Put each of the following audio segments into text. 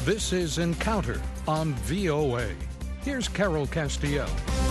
This is Encounter on VOA. Here's Carol Castiel.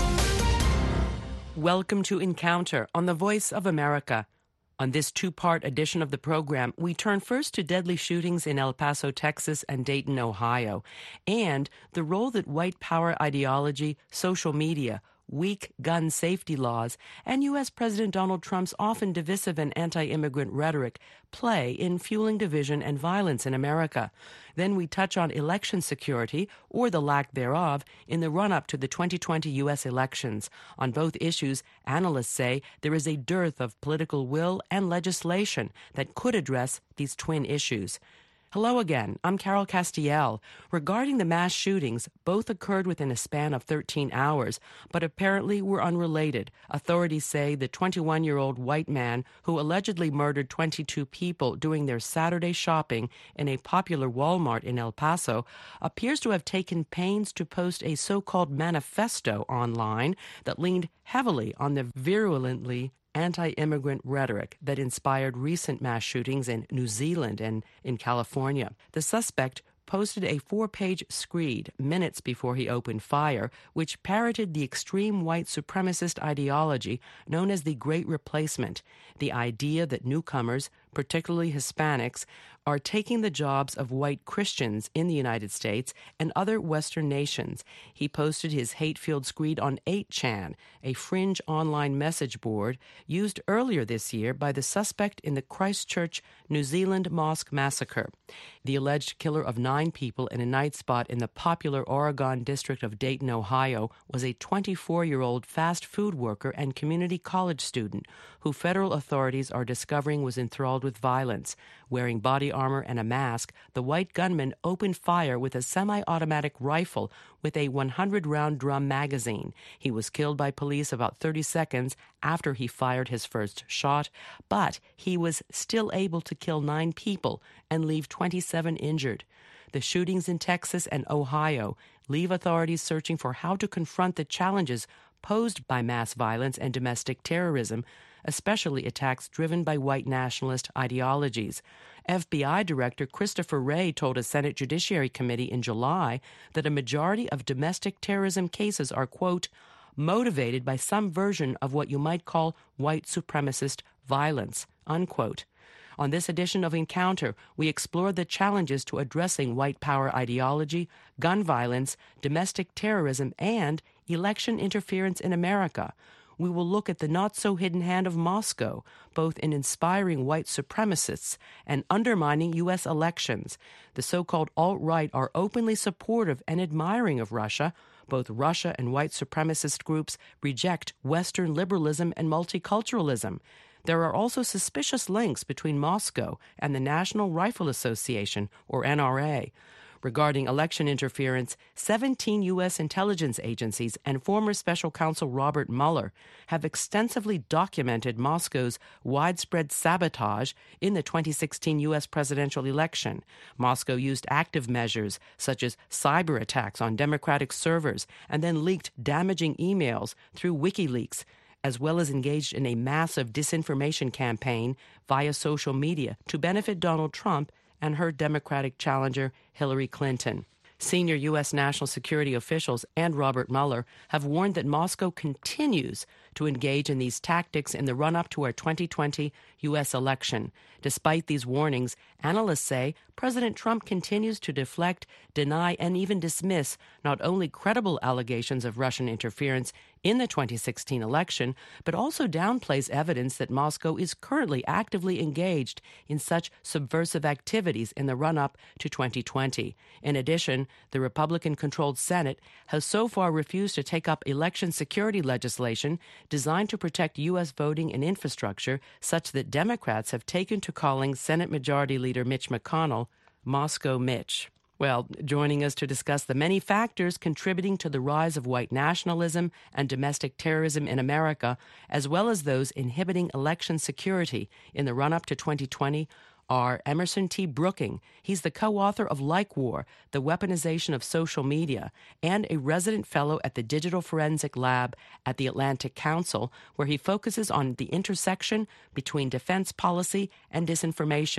Welcome to Encounter on the Voice of America. On this two-part edition of the program, we turn first to deadly shootings in El Paso, Texas and Dayton, Ohio, and the role that white power ideology, social media, weak gun safety laws, and U.S. President Donald Trump's often divisive and anti-immigrant rhetoric play in fueling division and violence in America. Then we touch on election security, or the lack thereof, in the run-up to the 2020 U.S. elections. On both issues, analysts say there is a dearth of political will and legislation that could address these twin issues. Hello again, I'm Carol Castiel. Regarding the mass shootings, both occurred within a span of 13 hours, but apparently were unrelated. Authorities say the 21-year-old white man who allegedly murdered 22 people doing their Saturday shopping in a popular Walmart in El Paso appears to have taken pains to post a so-called manifesto online that leaned heavily on the virulently anti-immigrant rhetoric that inspired recent mass shootings in New Zealand and in California. The suspect posted a 4-page screed minutes before he opened fire, which parroted the extreme white supremacist ideology known as the Great Replacement, the idea that newcomers, particularly Hispanics, are taking the jobs of white Christians in the United States and other Western nations. He posted his hate-filled screed on 8chan, a fringe online message board used earlier this year by the suspect in the Christchurch, New Zealand mosque massacre. The alleged killer of 9 people in a night spot in the popular Oregon district of Dayton, Ohio, was a 24-year-old fast food worker and community college student who federal authorities are discovering was enthralled with violence. Wearing body armor and a mask, the white gunman opened fire with a semi-automatic rifle with a 100-round drum magazine. He was killed by police about 30 seconds after he fired his first shot, but he was still able to kill 9 people and leave 27 injured. The shootings in Texas and Ohio leave authorities searching for how to confront the challenges posed by mass violence and domestic terrorism, especially attacks driven by white nationalist ideologies. FBI Director Christopher Wray told a Senate Judiciary Committee in July that a majority of domestic terrorism cases are, quote, motivated by some version of what you might call white supremacist violence, unquote. On this edition of Encounter, we explore the challenges to addressing white power ideology, gun violence, domestic terrorism, and election interference in America. We will look at the not-so-hidden hand of Moscow, both in inspiring white supremacists and undermining U.S. elections. The so-called alt-right are openly supportive and admiring of Russia. Both Russia and white supremacist groups reject Western liberalism and multiculturalism. There are also suspicious links between Moscow and the National Rifle Association, or NRA. Regarding election interference, 17 U.S. intelligence agencies and former special counsel Robert Mueller have extensively documented Moscow's widespread sabotage in the 2016 U.S. presidential election. Moscow used active measures such as cyber attacks on Democratic servers and then leaked damaging emails through WikiLeaks, as well as engaged in a massive disinformation campaign via social media to benefit Donald Trump and her Democratic challenger, Hillary Clinton. Senior U.S. national security officials and Robert Mueller have warned that Moscow continues to engage in these tactics in the run-up to our 2020 U.S. election. Despite these warnings, analysts say President Trump continues to deflect, deny, and even dismiss not only credible allegations of Russian interference in the 2016 election, but also downplays evidence that Moscow is currently actively engaged in such subversive activities in the run-up to 2020. In addition, the Republican-controlled Senate has so far refused to take up election security legislation designed to protect U.S. voting and infrastructure, such that Democrats have taken to calling Senate Majority Leader Mitch McConnell Moscow Mitch. Well, joining us to discuss the many factors contributing to the rise of white nationalism and domestic terrorism in America, as well as those inhibiting election security in the run-up to 2020, are Emerson T. Brooking. He's the co-author of Like War, The Weaponization of Social Media, and a resident fellow at the Digital Forensic Lab at the Atlantic Council, where he focuses on the intersection between defense policy and disinformation.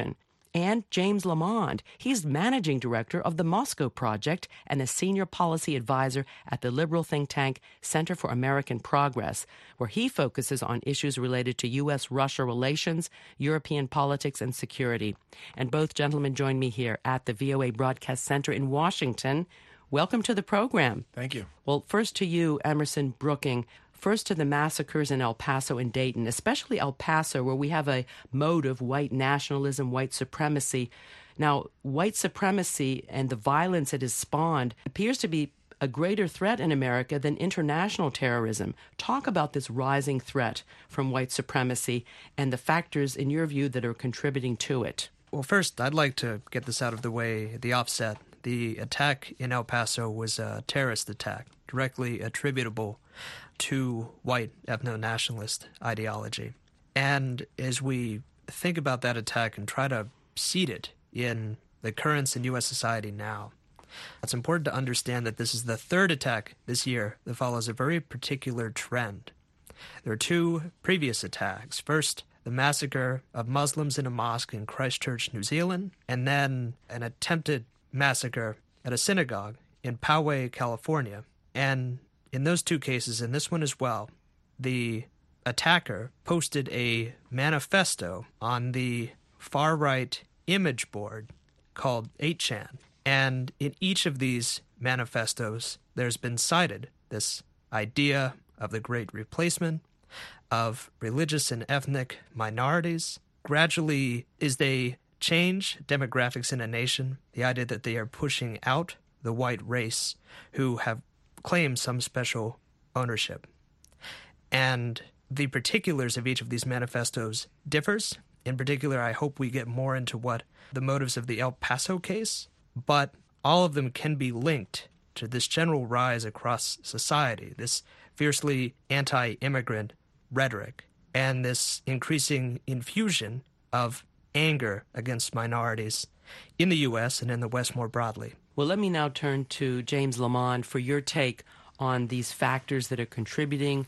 and James Lamond. He's managing director of the Moscow Project and a senior policy advisor at the liberal think tank Center for American Progress, where he focuses on issues related to U.S.-Russia relations, European politics, and security. And both gentlemen join me here at the VOA Broadcast Center in Washington. Welcome to the program. Thank you. Well, first to you, Emerson Brooking. First to the massacres in El Paso and Dayton, especially El Paso, where we have a mode of white nationalism, white supremacy. Now, white supremacy and the violence it has spawned appears to be a greater threat in America than international terrorism. Talk about this rising threat from white supremacy and the factors, in your view, that are contributing to it. Well, first, I'd like to get this out of the way, the offset. The attack in El Paso was a terrorist attack, directly attributable to white ethno-nationalist ideology. And as we think about that attack and try to seed it in the currents in U.S. society now, it's important to understand that this is the third attack this year that follows a very particular trend. There are two previous attacks. First, the massacre of Muslims in a mosque in Christchurch, New Zealand, and then an attempted massacre at a synagogue in Poway, California. And in those two cases, and this one as well, the attacker posted a manifesto on the far-right image board called 8chan. And in each of these manifestos, there's been cited this idea of the Great Replacement, of religious and ethnic minorities. Gradually, as they change demographics in a nation, the idea that they are pushing out the white race who have claim some special ownership. And the particulars of each of these manifestos differs. In particular, I hope we get more into what the motives of the El Paso case, but all of them can be linked to this general rise across society, this fiercely anti-immigrant rhetoric, and this increasing infusion of anger against minorities in the U.S. and in the West more broadly. Well, let me now turn to James Lamond for your take on these factors that are contributing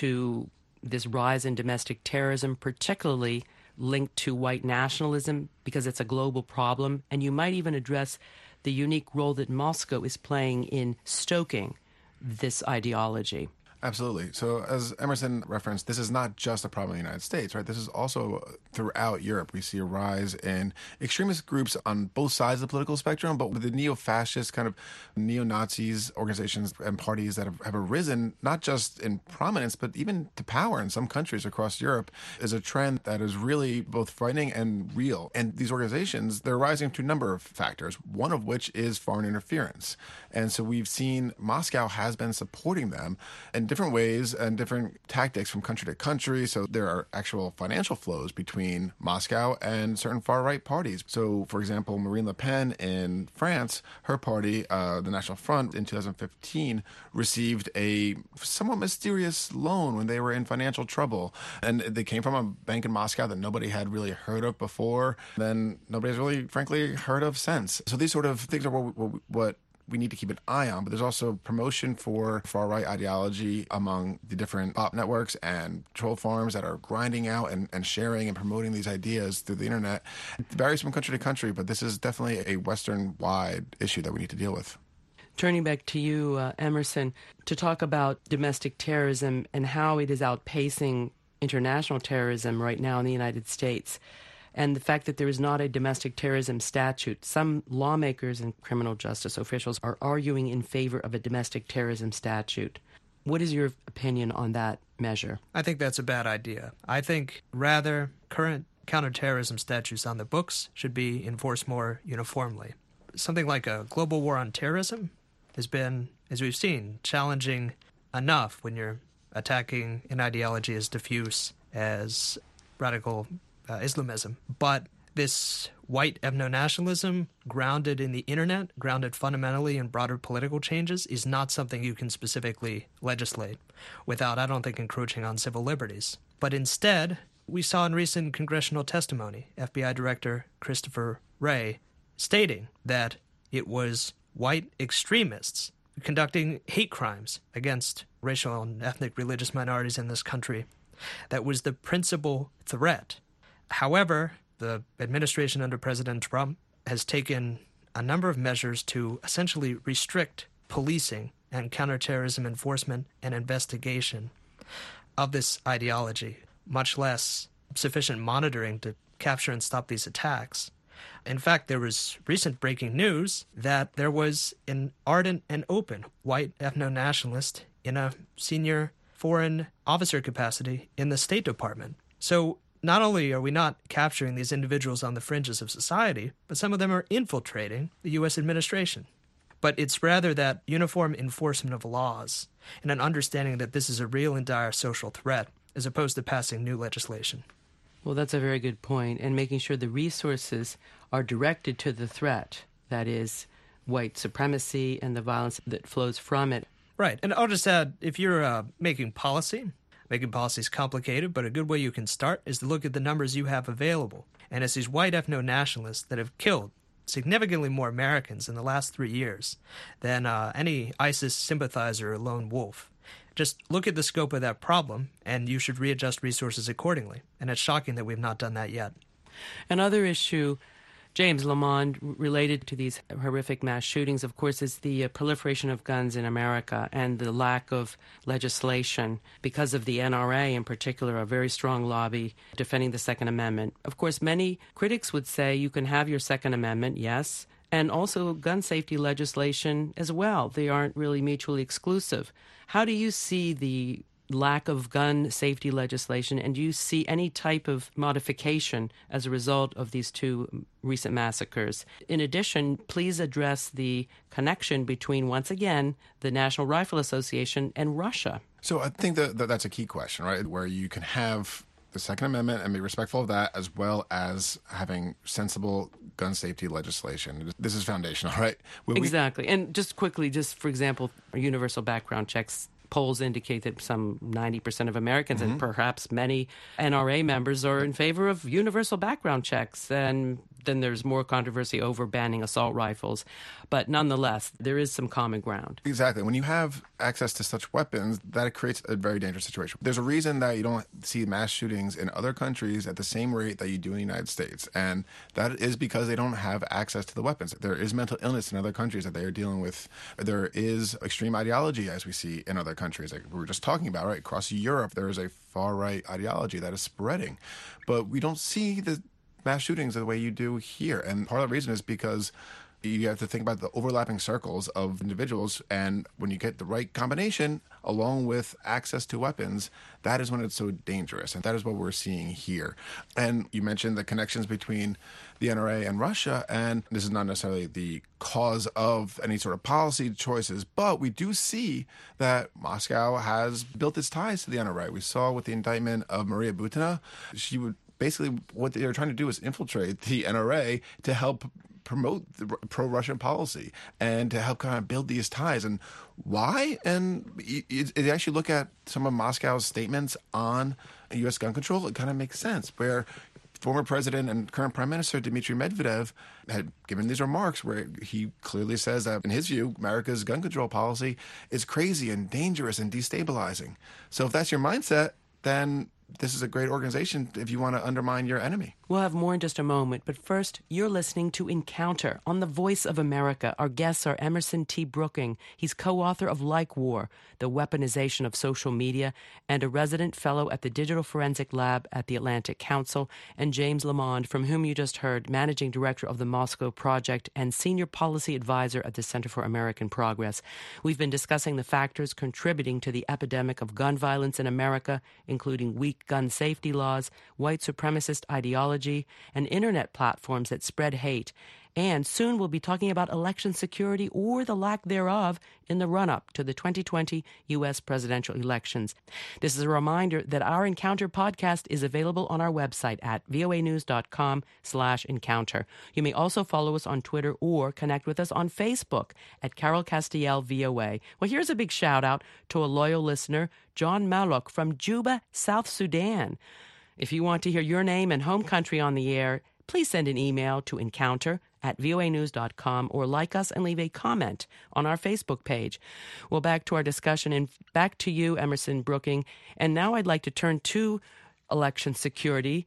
to this rise in domestic terrorism, particularly linked to white nationalism, because it's a global problem. And you might even address the unique role that Moscow is playing in stoking this ideology. Absolutely. So as Emerson referenced, this is not just a problem in the United States, right? This is also throughout Europe. We see a rise in extremist groups on both sides of the political spectrum, but with the neo-fascist kind of neo-Nazis, organizations and parties that have arisen, not just in prominence, but even to power in some countries across Europe, is a trend that is really both frightening and real. And these organizations, they're rising to a number of factors, one of which is foreign interference. And so we've seen Moscow has been supporting them in different ways and different tactics from country to country. So there are actual financial flows between Moscow and certain far-right parties. So, for example, Marine Le Pen in France, her party, the National Front, in 2015, received a somewhat mysterious loan when they were in financial trouble. And they came from a bank in Moscow that nobody had really heard of before. Then nobody's really, frankly, heard of since. So these sort of things are what we need to keep an eye on, but there's also promotion for far-right ideology among the different pop networks and troll farms that are grinding out and sharing and promoting these ideas through the internet. It varies from country to country, but this is definitely a Western-wide issue that we need to deal with. Turning back to you, Emerson, to talk about domestic terrorism and how it is outpacing international terrorism right now in the United States, and the fact that there is not a domestic terrorism statute. Some lawmakers and criminal justice officials are arguing in favor of a domestic terrorism statute. What is your opinion on that measure? I think that's a bad idea. I think rather current counterterrorism statutes on the books should be enforced more uniformly. Something like a global war on terrorism has been, as we've seen, challenging enough when you're attacking an ideology as diffuse as radical Islamism. But this white ethno-nationalism, grounded in the internet, grounded fundamentally in broader political changes, is not something you can specifically legislate without, I don't think, encroaching on civil liberties. But instead, we saw in recent congressional testimony, FBI Director Christopher Wray stating that it was white extremists conducting hate crimes against racial and ethnic religious minorities in this country that was the principal threat. However, the administration under President Trump has taken a number of measures to essentially restrict policing and counterterrorism enforcement and investigation of this ideology, much less sufficient monitoring to capture and stop these attacks. In fact, there was recent breaking news that there was an ardent and open white ethno-nationalist in a senior foreign officer capacity in the State Department. So not only are we not capturing these individuals on the fringes of society, but some of them are infiltrating the U.S. administration. But it's rather that uniform enforcement of laws and an understanding that this is a real and dire social threat as opposed to passing new legislation. Well, that's a very good point, and making sure the resources are directed to the threat, that is, white supremacy and the violence that flows from it. Right, and I'll just add, if you're making policy is complicated, but a good way you can start is to look at the numbers you have available. And it's these white ethno-nationalists that have killed significantly more Americans in the last 3 years than any ISIS sympathizer or lone wolf. Just look at the scope of that problem, and you should readjust resources accordingly. And it's shocking that we've not done that yet. Another issue, James Lamond, related to these horrific mass shootings, of course, is the proliferation of guns in America and the lack of legislation because of the NRA, in particular, a very strong lobby defending the Second Amendment. Of course, many critics would say you can have your Second Amendment, yes, and also gun safety legislation as well. They aren't really mutually exclusive. How do you see the lack of gun safety legislation, and do you see any type of modification as a result of these two recent massacres? In addition, please address the connection between, once again, the National Rifle Association and Russia. So I think that's a key question, right, where you can have the Second Amendment and be respectful of that, as well as having sensible gun safety legislation. This is foundational, right? Exactly. And just quickly, for example, universal background checks. Polls indicate that some 90% of Americans and perhaps many NRA members are in favor of universal background checks. And then there's more controversy over banning assault rifles. But nonetheless, there is some common ground. Exactly. When you have access to such weapons, that creates a very dangerous situation. There's a reason that you don't see mass shootings in other countries at the same rate that you do in the United States. And that is because they don't have access to the weapons. There is mental illness in other countries that they are dealing with. There is extreme ideology, as we see in other countries, like we were just talking about, right? Across Europe, there is a far-right ideology that is spreading. But we don't see the mass shootings the way you do here. And part of the reason is because you have to think about the overlapping circles of individuals, and when you get the right combination along with access to weapons, that is when it's so dangerous, and that is what we're seeing here. And you mentioned the connections between the NRA and Russia, and this is not necessarily the cause of any sort of policy choices, but we do see that Moscow has built its ties to the NRA. We saw with the indictment of Maria Butina, she would basically, what they are trying to do is infiltrate the NRA to help promote the pro-Russian policy and to help kind of build these ties. And why? And if you actually look at some of Moscow's statements on U.S. gun control, it kind of makes sense, where former president and current prime minister Dmitry Medvedev had given these remarks where he clearly says that, in his view, America's gun control policy is crazy and dangerous and destabilizing. So if that's your mindset, then this is a great organization if you want to undermine your enemy. We'll have more in just a moment, but first, you're listening to Encounter on the Voice of America. Our guests are Emerson T. Brooking. He's co-author of Like War, The Weaponization of Social Media, and a resident fellow at the Digital Forensic Lab at the Atlantic Council, and James Lamond, from whom you just heard, managing director of the Moscow Project and senior policy advisor at the Center for American Progress. We've been discussing the factors contributing to the epidemic of gun violence in America, including weak gun safety laws, white supremacist ideology, and internet platforms that spread hate. And soon we'll be talking about election security or the lack thereof in the run-up to the 2020 U.S. presidential elections. This is a reminder that our Encounter podcast is available on our website at voanews.com/encounter. You may also follow us on Twitter or connect with us on Facebook at Carol Castiel VOA. Well, here's a big shout-out to a loyal listener, John Malok from Juba, South Sudan. If you want to hear your name and home country on the air, please send an email to encounter@voanews.com or like us and leave a comment on our Facebook page. Well, back to our discussion and back to you, Emerson Brooking. And now I'd like to turn to election security.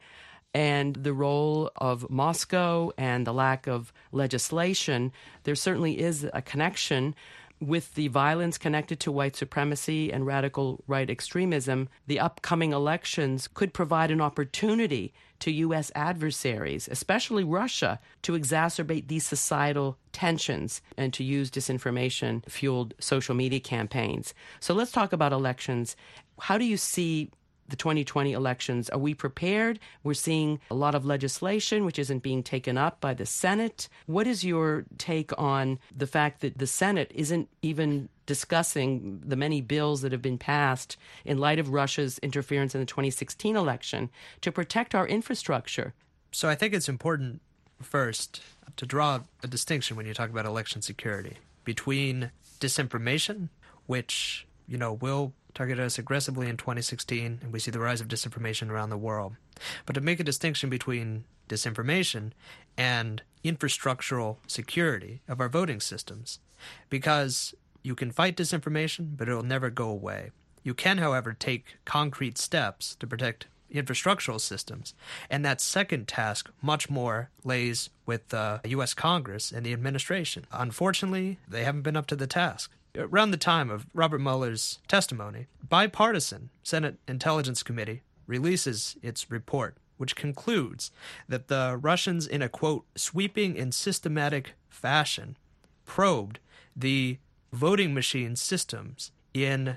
and the role of Moscow and the lack of legislation, there certainly is a connection with the violence connected to white supremacy and radical right extremism. The upcoming elections could provide an opportunity to U.S. adversaries, especially Russia, to exacerbate these societal tensions and to use disinformation-fueled social media campaigns. So let's talk about elections. How do you see the 2020 elections? Are we prepared? We're seeing a lot of legislation which isn't being taken up by the Senate. What is your take on the fact that the Senate isn't even discussing the many bills that have been passed in light of Russia's interference in the 2016 election to protect our infrastructure? So I think it's important first to draw a distinction when you talk about election security between disinformation, which, will target us aggressively in 2016, and we see the rise of disinformation around the world. But to make a distinction between disinformation and infrastructural security of our voting systems, because you can fight disinformation, but it'll never go away. You can, however, take concrete steps to protect infrastructural systems, and that second task much more lays with the U.S. Congress and the administration. Unfortunately, they haven't been up to the task. Around the time of Robert Mueller's testimony, bipartisan Senate Intelligence Committee releases its report, which concludes that the Russians, in a, quote, sweeping and systematic fashion, probed the voting machine systems in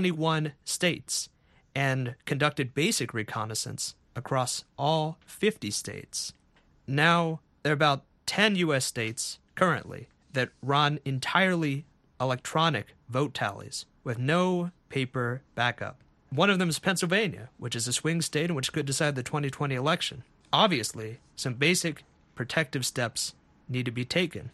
21 states and conducted basic reconnaissance across all 50 states. Now, there are about 10 U.S. states currently that run entirely electronic vote tallies with no paper backup. One of them is Pennsylvania, which is a swing state and which could decide the 2020 election. Obviously, some basic protective steps need to be taken.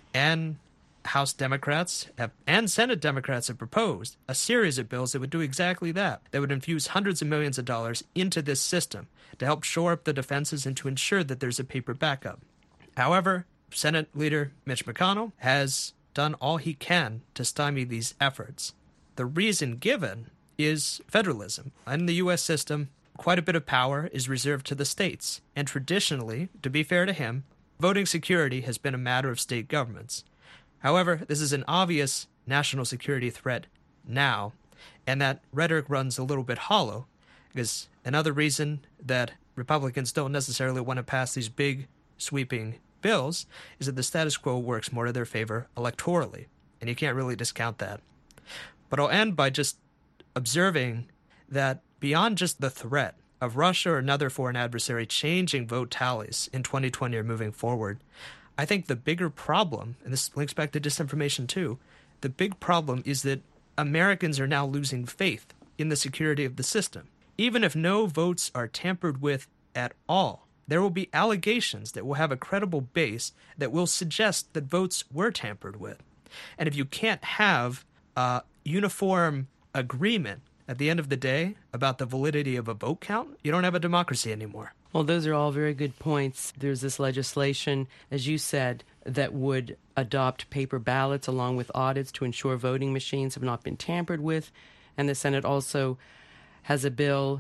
And House Democrats and Senate Democrats have proposed a series of bills that would do exactly that. They would infuse hundreds of millions of dollars into this system to help shore up the defenses and to ensure that there's a paper backup. However, Senate Leader Mitch McConnell has done all he can to stymie these efforts. The reason given is federalism. In the U.S. system, quite a bit of power is reserved to the states, and traditionally, to be fair to him, voting security has been a matter of state governments. However, this is an obvious national security threat now, and that rhetoric runs a little bit hollow, because another reason that Republicans don't necessarily want to pass these big, sweeping bills is that the status quo works more to their favor electorally, and you can't really discount that. But I'll end by just observing that beyond just the threat of Russia or another foreign adversary changing vote tallies in 2020 or moving forward, I think the bigger problem, and this links back to disinformation too, the big problem is that Americans are now losing faith in the security of the system. Even if no votes are tampered with at all, there will be allegations that will have a credible base that will suggest that votes were tampered with. And if you can't have a uniform agreement at the end of the day about the validity of a vote count, you don't have a democracy anymore. Well, those are all very good points. There's this legislation, as you said, that would adopt paper ballots along with audits to ensure voting machines have not been tampered with. And the Senate also has a bill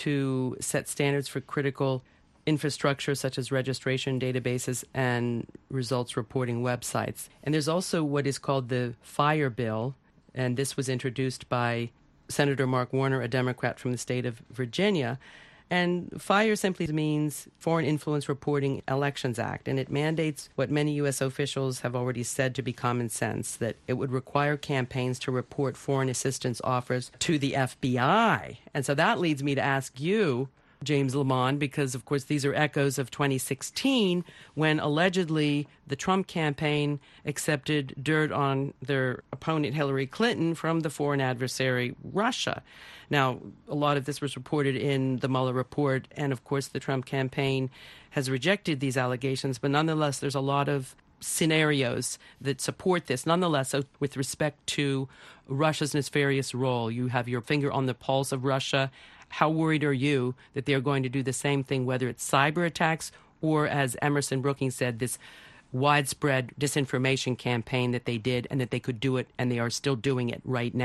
to set standards for critical infrastructure such as registration databases and results reporting websites. And there's also what is called the FIRE bill, and this was introduced by Senator Mark Warner, a Democrat from the state of Virginia. And FIRE simply means Foreign Influence Reporting Elections Act, and it mandates what many U.S. officials have already said to be common sense, that it would require campaigns to report foreign assistance offers to the FBI. And so that leads me to ask you, James Lamond, because, of course, these are echoes of 2016 when allegedly the Trump campaign accepted dirt on their opponent Hillary Clinton from the foreign adversary Russia. Now, a lot of this was reported in the Mueller report, and, of course, the Trump campaign has rejected these allegations, but nonetheless, there's a lot of scenarios that support this. Nonetheless, so with respect to Russia's nefarious role, you have your finger on the pulse of Russia. How worried are you that they're going to do the same thing, whether it's cyber attacks or, as Emerson Brookings said, this widespread disinformation campaign that they did, and that they could do it, and they are still doing it right now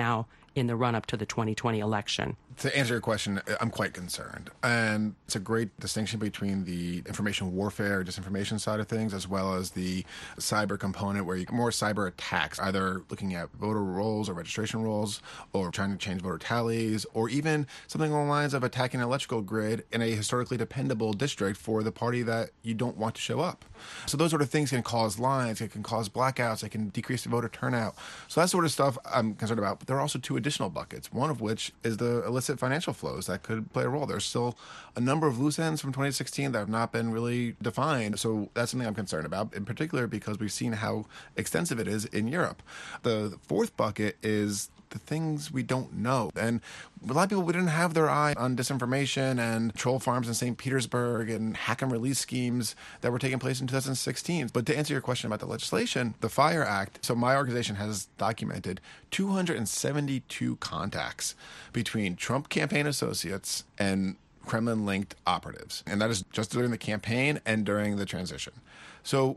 in the run-up to the 2020 election? To answer your question, I'm quite concerned. And it's a great distinction between the information warfare, disinformation side of things, as well as the cyber component where you more cyber attacks, either looking at voter rolls or registration rolls, or trying to change voter tallies, or even something along the lines of attacking an electrical grid in a historically dependable district for the party that you don't want to show up. So those sort of things can cause lines, it can cause blackouts, it can decrease the voter turnout. So that sort of stuff I'm concerned about. But there are also two additional buckets, one of which is the illicit financial flows that could play a role. There's still a number of loose ends from 2016 that have not been really defined. So that's something I'm concerned about, in particular because we've seen how extensive it is in Europe. The fourth bucket is the things we don't know. And a lot of people, we didn't have their eye on disinformation and troll farms in St. Petersburg and hack and release schemes that were taking place in 2016. But to answer your question about the legislation, the FIRE Act, so my organization has documented 272 contacts between Trump campaign associates and Kremlin-linked operatives. And that is just during the campaign and during the transition. So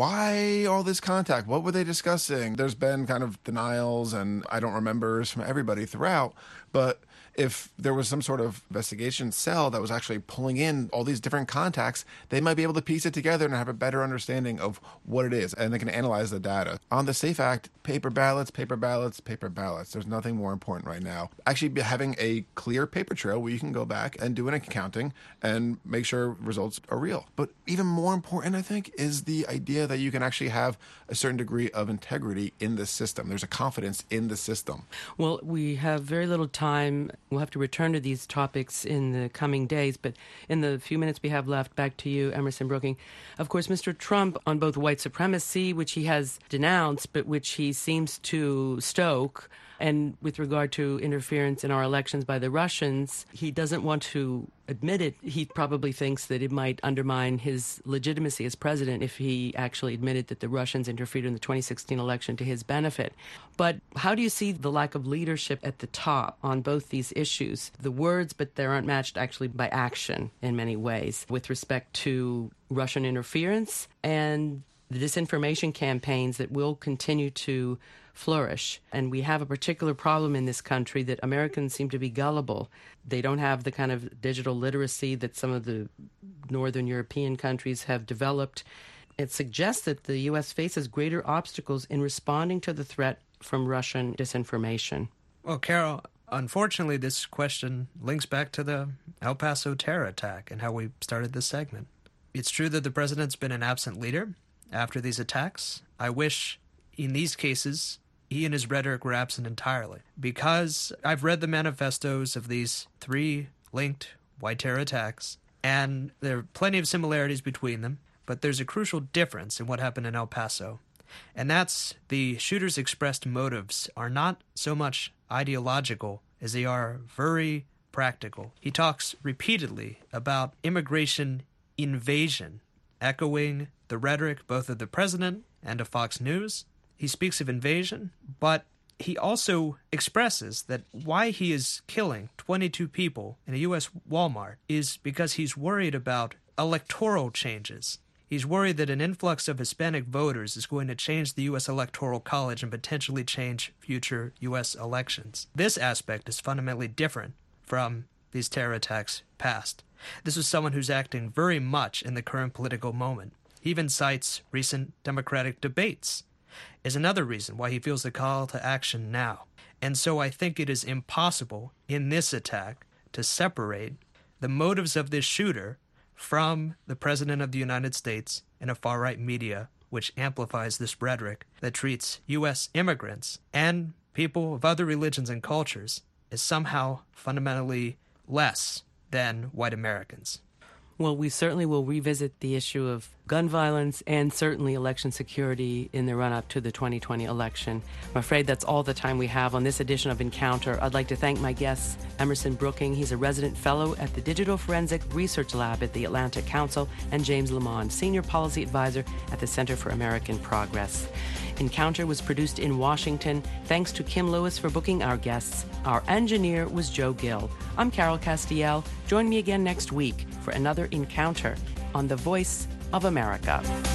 why all this contact? What were they discussing? There's been kind of denials and I don't remembers from everybody throughout, but if there was some sort of investigation cell that was actually pulling in all these different contacts, they might be able to piece it together and have a better understanding of what it is, and they can analyze the data. On the SAFE Act, paper ballots, paper ballots, paper ballots. There's nothing more important right now. Actually having a clear paper trail where you can go back and do an accounting and make sure results are real. But even more important, I think, is the idea that you can actually have a certain degree of integrity in the system. There's a confidence in the system. Well, we have very little time. We'll have to return to these topics in the coming days, but in the few minutes we have left, back to you, Emerson Brooking. Of course, Mr. Trump, on both white supremacy, which he has denounced, but which he seems to stoke, and with regard to interference in our elections by the Russians, he doesn't want to admit it. He probably thinks that it might undermine his legitimacy as president if he actually admitted that the Russians interfered in the 2016 election to his benefit. But how do you see the lack of leadership at the top on both these issues? The words, but they aren't matched actually by action in many ways with respect to Russian interference and the disinformation campaigns that will continue to flourish. And we have a particular problem in this country that Americans seem to be gullible. They don't have the kind of digital literacy that some of the Northern European countries have developed. It suggests that the U.S. faces greater obstacles in responding to the threat from Russian disinformation. Well, Carol, unfortunately, this question links back to the El Paso terror attack and how we started this segment. It's true that the president's been an absent leader after these attacks. I wish in these cases he and his rhetoric were absent entirely, because I've read the manifestos of these three linked white terror attacks, and there are plenty of similarities between them, but there's a crucial difference in what happened in El Paso, and that's the shooters' expressed motives are not so much ideological as they are very practical. He talks repeatedly about immigration invasion, echoing the rhetoric both of the president and of Fox News. He speaks of invasion, but he also expresses that why he is killing 22 people in a U.S. Walmart is because he's worried about electoral changes. He's worried that an influx of Hispanic voters is going to change the U.S. Electoral College and potentially change future U.S. elections. This aspect is fundamentally different from these terror attacks past. This was someone who's acting very much in the current political moment. He even cites recent Democratic debates as another reason why he feels the call to action now. And so I think it is impossible in this attack to separate the motives of this shooter from the President of the United States and a far-right media which amplifies this rhetoric that treats U.S. immigrants and people of other religions and cultures as somehow fundamentally less than white Americans. Well, we certainly will revisit the issue of gun violence and certainly election security in the run-up to the 2020 election. I'm afraid that's all the time we have on this edition of Encounter. I'd like to thank my guests, Emerson Brooking. He's a resident fellow at the Digital Forensic Research Lab at the Atlantic Council, and James Lamond, Senior Policy Advisor at the Center for American Progress. Encounter was produced in Washington. Thanks to Kim Lewis for booking our guests. Our engineer was Joe Gill. I'm Carol Castiel. Join me again next week for another Encounter on the Voice of America.